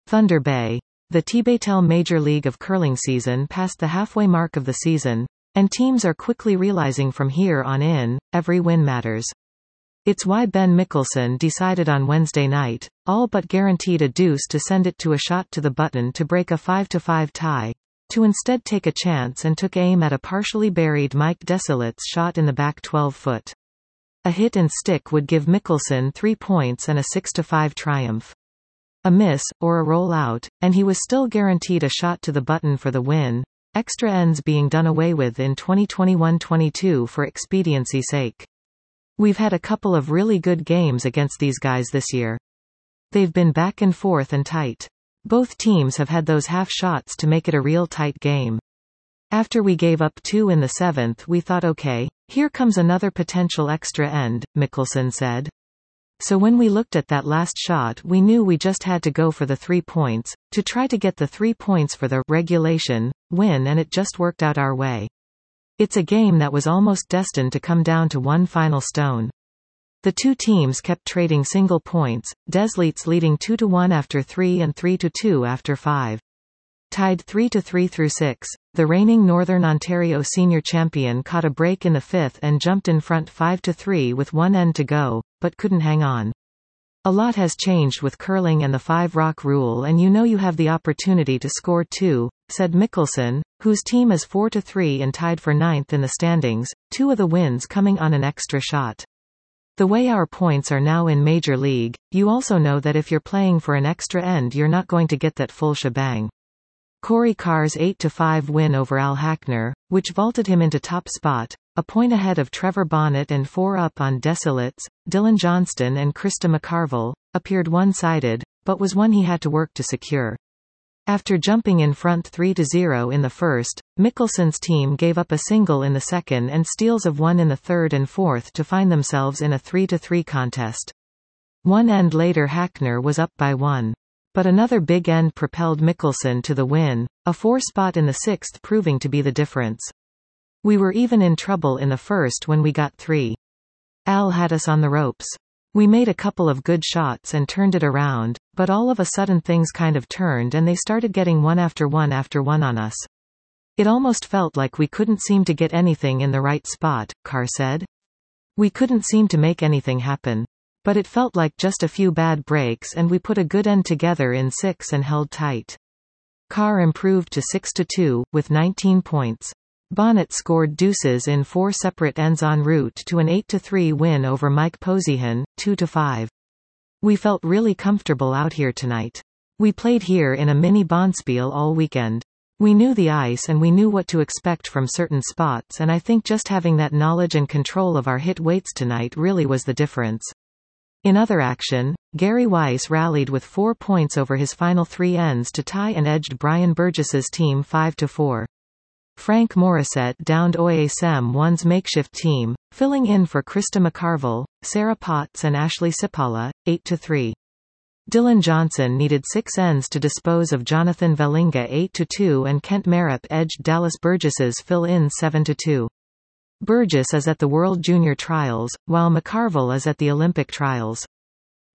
Thunder Bay. The TBaytel Major League of Curling season passed the halfway mark of the season, and teams are quickly realizing from here on in, every win matters. It's why Ben Mickelson decided on Wednesday night, all but guaranteed a deuce to send it to a shot to the button to break a 5-5 tie, to instead take a chance and took aim at a partially buried Mike Desilets shot in the back 12-foot. A hit and stick would give Mickelson 3 points and a 6-5 triumph. A miss, or a roll out, and he was still guaranteed a shot to the button for the win, extra ends being done away with in 2021-22 for expediency's sake. We've had a couple of really good games against these guys this year. They've been back and forth and tight. Both teams have had those half shots to make it a real tight game. After we gave up 2 in the 7th, we thought, okay, here comes another potential extra end, Mickelson said. So when we looked at that last shot, we knew we just had to go for the 3 points, to try to get the 3 points for the regulation win, and it just worked out our way. It's a game that was almost destined to come down to one final stone. The two teams kept trading single points, Desilets leading 2-1 after 3 and 3-2 after 5. Tied 3-3 through 6, the reigning Northern Ontario senior champion caught a break in the 5th and jumped in front 5-3 with 1 end to go, but couldn't hang on. A lot has changed with curling and the 5-rock rule, and you know you have the opportunity to score 2, said Mickelson, whose team is 4-3 and tied for 9th in the standings, 2 of the wins coming on an extra shot. The way our points are now in Major League, you also know that if you're playing for an extra end you're not going to get that full shebang. Corey Carr's 8-5 win over Al Hackner, which vaulted him into top spot, a point ahead of Trevor Bonnet and 4 up on Desilets, Dylan Johnston and Krista McCarville, appeared one-sided, but was one he had to work to secure. After jumping in front 3-0 in the first, Mickelson's team gave up a single in the second and steals of 1 in the third and fourth to find themselves in a 3-3 contest. 1 end later Hackner was up by 1. But another big end propelled Mickelson to the win, a 4 spot in the 6th proving to be the difference. We were even in trouble in the first when we got 3. Al had us on the ropes. We made a couple of good shots and turned it around, but all of a sudden things kind of turned and they started getting 1 after 1 after 1 on us. It almost felt like we couldn't seem to get anything in the right spot, Carr said. We couldn't seem to make anything happen. But it felt like just a few bad breaks and we put a good end together in 6 and held tight. Carr improved to 6-2, with 19 points. Bonnet scored deuces in 4 separate ends en route to an 8-3 win over Mike Posihan, 2-5. We felt really comfortable out here tonight. We played here in a mini bonspiel all weekend. We knew the ice and we knew what to expect from certain spots, and I think just having that knowledge and control of our hit weights tonight really was the difference. In other action, Gary Weiss rallied with 4 points over his final 3 ends to tie and edged Brian Burgess's team 5-4. Frank Morissette downed OASM 1's makeshift team, filling in for Krista McCarville, Sarah Potts and Ashley Sipala, 8-3. Dylan Johnson needed 6 ends to dispose of Jonathan Velinga 8-2 and Kent Marup edged Dallas Burgess's fill-in 7-2. Burgess is at the World Junior Trials, while McCarville is at the Olympic Trials.